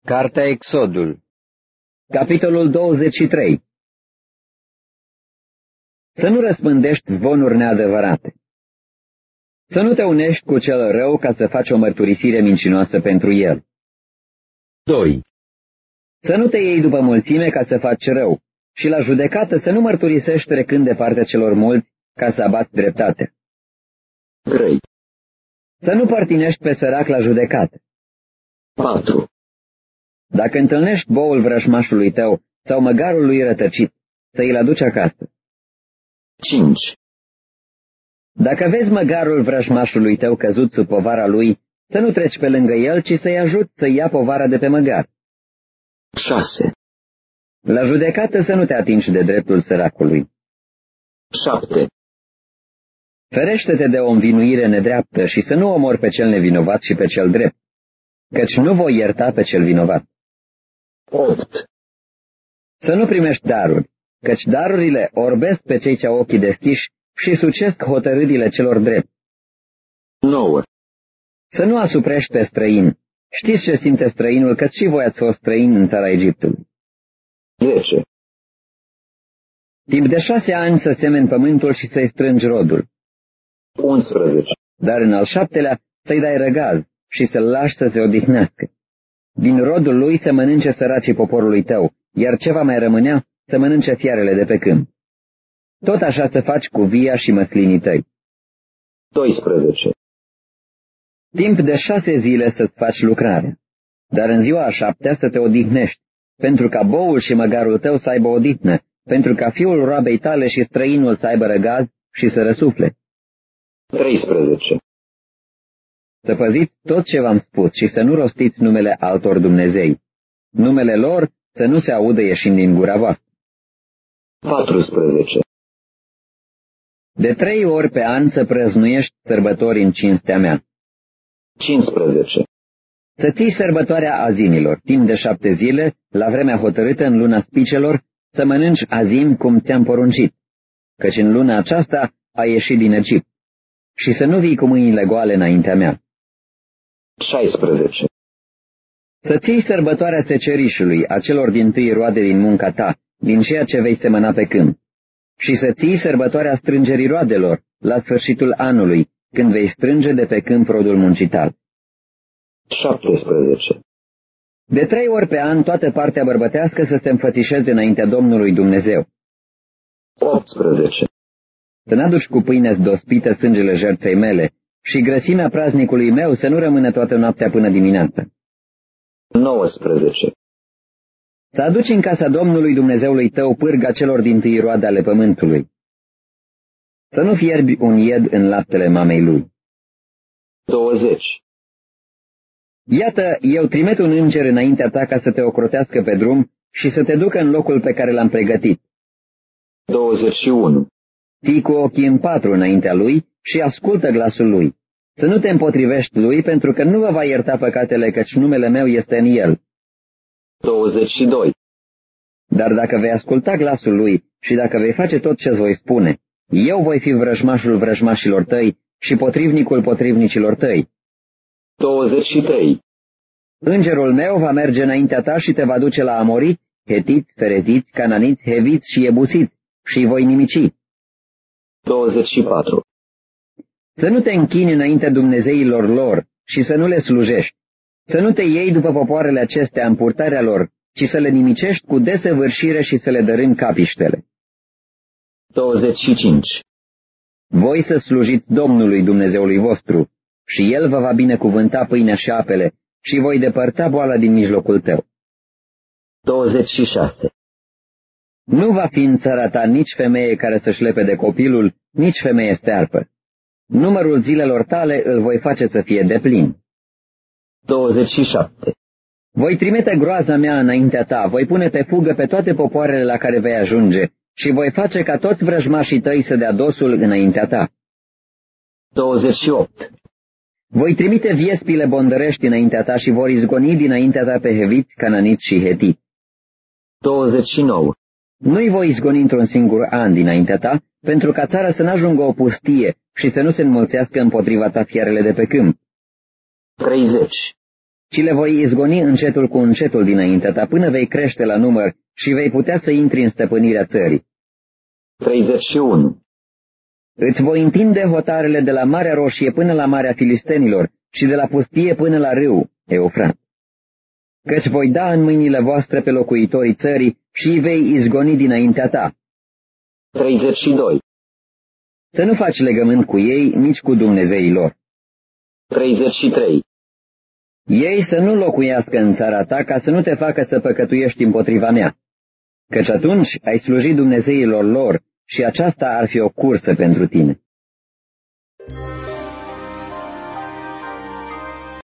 Cartea Exodul, capitolul 23. Să nu răspândești zvonuri neadevărate. Să nu te unești cu cel rău ca să faci o mărturisire mincinoasă pentru el. 2. Să nu te iei după mulțime ca să faci rău și la judecată să nu mărturisești trecând de partea celor mulți ca să abați dreptatea. 3. Să nu părtinești pe sărac la judecată. 4. Dacă întâlnești boul vrăjmașului tău sau măgarul lui rătăcit, să îl aduci acasă. 5. Dacă vezi măgarul vrăjmașului tău căzut sub povara lui, să nu treci pe lângă el, ci să-i ajuți să ia povara de pe măgar. 6. La judecată să nu te atingi de dreptul săracului. 7. Ferește-te de o învinuire nedreaptă și să nu omori pe cel nevinovat și pe cel drept, căci nu voi ierta pe cel vinovat. 8. Să nu primești daruri, căci darurile orbesc pe cei ce au ochii deschiși și sucesc hotărârile celor drepți. 9. Să nu asuprești pe străin. Știți ce simte străinul, căci și voi ați fost străini în țara Egiptului. 10. Timp de 6 ani să semeni pământul și să-i strângi rodul. 11. Dar în al 7-lea să-i dai răgaz și să-l lași să se odihnească. Din rodul lui să mănânce săracii poporului tău, iar ce va mai rămânea să mănânce fiarele de pe câmp. Tot așa să faci cu via și măslinii tăi. 12. Timp de 6 zile să-ți faci lucrarea, dar în ziua a 7-a să te odihnești, pentru ca boul și măgarul tău să aibă odihnă, pentru ca fiul roabei tale și străinul să aibă răgaz și să răsufle. 13. Să păziți tot ce v-am spus și să nu rostiți numele altor dumnezei. Numele lor să nu se audă ieșind din gura voastră. 14. De 3 ori pe an să prăznuiești sărbători în cinstea mea. 15. Să ții sărbătoarea azimilor, timp de 7 zile, la vremea hotărâtă în luna spicelor, să mănânci azim cum ți-am poruncit, căci în luna aceasta ai ieșit din Egipt, și să nu vii cu mâinile goale înaintea mea. 16. Să ții sărbătoarea secerișului, a celor dintâi roade din munca ta, din ceea ce vei semăna pe câmp, și să ții sărbătoarea strângerii roadelor, la sfârșitul anului, când vei strânge de pe câmp rodul muncital. 17. De 3 ori pe an toată partea bărbătească să se înfățișeze înaintea Domnului Dumnezeu. 18. Să n-aduci cu pâine dospită sângele jertfei mele și grăsimea praznicului meu să nu rămână toată noaptea până dimineața. 19. Să aduci în casa Domnului Dumnezeului tău pârga celor dintâi roade ale pământului. Să nu fierbi un ied în laptele mamei lui. 20. Iată, eu trimit un înger înaintea ta ca să te ocrotească pe drum și să te ducă în locul pe care l-am pregătit. 21. Fii cu ochii în 4 înaintea lui și ascultă glasul lui. Să nu te împotrivești lui, pentru că nu vă va ierta păcatele, căci numele meu este în el. 22. Dar dacă vei asculta glasul lui și dacă vei face tot ce-ți voi spune, eu voi fi vrăjmașul vrăjmașilor tăi și potrivnicul potrivnicilor tăi. 23. Îngerul meu va merge înaintea ta și te va duce la amoriți, hetiți, fereziți, cananiți, heviți și ebusiți și îi voi nimici. 24. Să nu te închini înaintea dumnezeilor lor și să nu le slujești. Să nu te iei după popoarele acestea în purtarea lor, ci să le nimicești cu desăvârșire și să le dărâmi capiștele. 25. Voi să slujiți Domnului Dumnezeului vostru și El vă va binecuvânta pâinea și apele și voi depărta boala din mijlocul tău. 26. Nu va fi în țara ta nici femeie care să-și lepede copilul, nici femeie stearpă. Numărul zilelor tale îl voi face să fie deplin. 27. Voi trimite groaza mea înaintea ta, voi pune pe fugă pe toate popoarele la care vei ajunge și voi face ca toți vrăjmașii tăi să dea dosul înaintea ta. 28. Voi trimite viespile bondărești înaintea ta și vor izgoni dinaintea ta pe heviți, cananiți și hetiți. 29. Nu-i voi izgoni într-un singur an dinaintea ta, pentru ca țara să n-ajungă o pustie și să nu se înmulțească împotriva ta fiarele de pe câmp. 30. ci le voi izgoni încetul cu încetul dinaintea ta, până vei crește la număr și vei putea să intri în stăpânirea țării. 31. Îți voi întinde hotarele de la Marea Roșie până la Marea Filistenilor și de la pustie până la râu Eufrat. Căci voi da în mâinile voastre pe locuitorii țării și îi vei izgoni dinaintea ta. 32. Să nu faci legământ cu ei, nici cu Dumnezeii lor. 33. Ei să nu locuiască în țara ta, ca să nu te facă să păcătuiești împotriva mea, căci atunci ai slujit Dumnezeilor lor și aceasta ar fi o cursă pentru tine.